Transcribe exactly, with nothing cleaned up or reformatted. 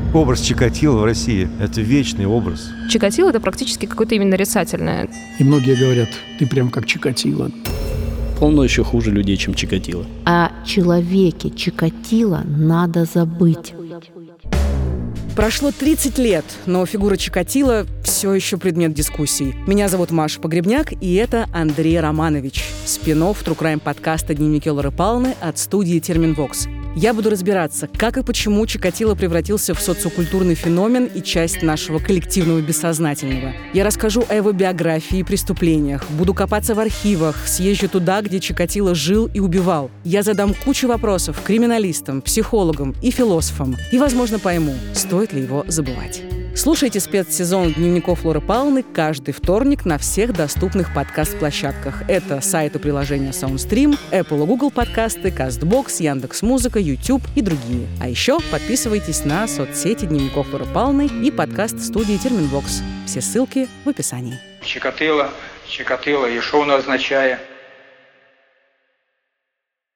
Образ Чикатило в России – это вечный образ. Чикатило – это практически какое-то именно нарицательное. И многие говорят, ты прям как Чикатило. Полно еще хуже людей, чем Чикатило. О человеке Чикатило надо забыть. Прошло тридцать лет, но фигура Чикатило все еще предмет дискуссий. Меня зовут Маша Погребняк, и это Андрей Романович, спин-офф True Crime подкаста «Дневники Лоры Палны» от студии «Терминвокс». Я буду разбираться, как и почему Чикатило превратился в социокультурный феномен и часть нашего коллективного бессознательного. Я расскажу о его биографии и преступлениях, буду копаться в архивах, съезжу туда, где Чикатило жил и убивал. Я задам кучу вопросов криминалистам, психологам и философам, и, возможно, пойму, стоит ли его забывать. Слушайте спецсезон «Дневников Лоры Палны» каждый вторник на всех доступных подкаст-площадках. Это сайты приложения Soundstream, Apple и Google подкасты, Castbox, Яндекс.Музыка, YouTube и другие. А еще подписывайтесь на соцсети «Дневников Лоры Палны» и подкаст студии «Терминвокс». Все ссылки в описании. Чикатило, Чикатило, і що воно означає?